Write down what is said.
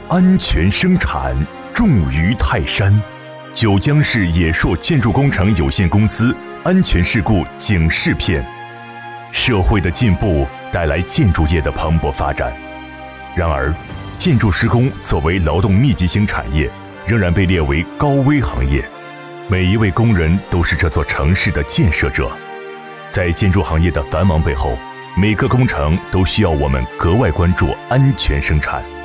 安全生产重于泰山。九江市野硕建筑工程有限公司安全事故警示片。社会的进步带来建筑业的蓬勃发展，然而，建筑施工作为劳动密集型产业，仍然被列为高危行业。每一位工人都是这座城市的建设者。在建筑行业的繁忙背后，每个工程都需要我们格外关注安全生产。